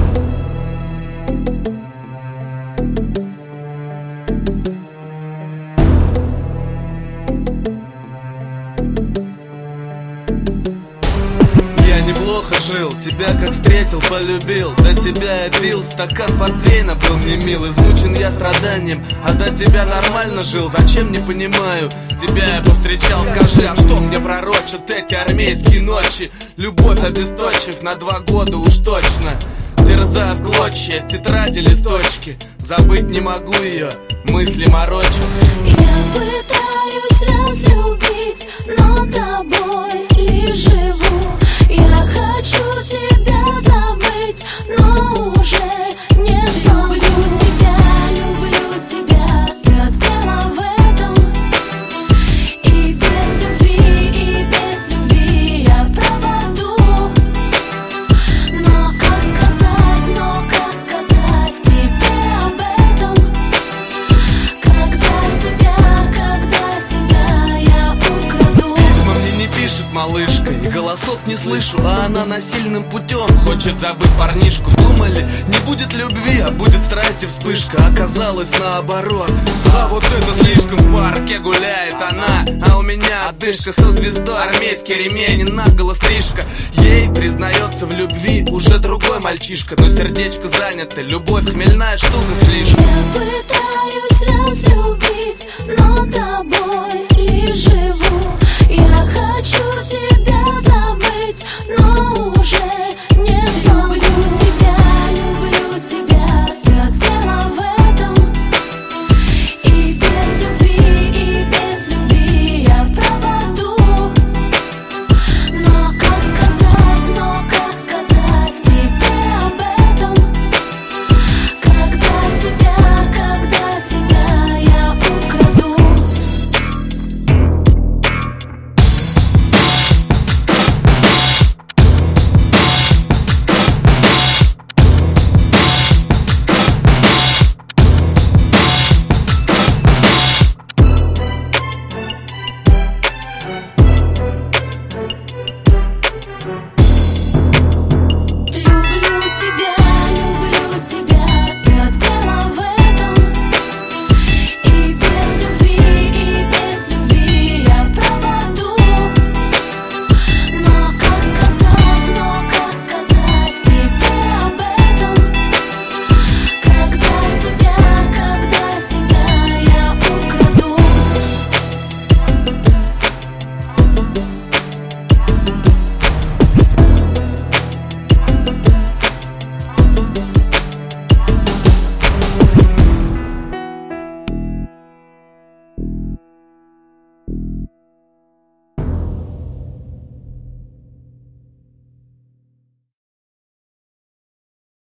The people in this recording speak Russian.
Неплохо жил, тебя как встретил, полюбил. До тебя я пил, стакан портвейна был не мил. Измучен я страданием, а до тебя нормально жил. Зачем, не понимаю, тебя я повстречал. Скажи, а что мне пророчат эти армейские ночи? Любовь обесточив на 2 года уж точно. Терзая в клочья тетради, листочки. Забыть не могу ее, мысли морочат. Я пытаюсь разлюбить, но тобой лишь живу. Я хочу тебя забыть, но уже не смогу. Люблю тебя, все дело в этом. И без любви я пропаду. Но как сказать тебе об этом? Когда тебя я украду. Письма мне не пишет малышка, и голосов не слышу, а она насильным путем хочет забыть парнишку. Думали, не будет любви, а будет страсть и вспышка. Оказалось наоборот. А вот это слишком, в парке гуляет она, а у меня одышка со звездой, армейский ремень и наголо стрижка. Ей признается в любви уже другой мальчишка, но сердечко занято, любовь хмельная штука слишком. Я пытаюсь разлюбить, но тобой лишь живу. Я хочу тебя забыть, но уже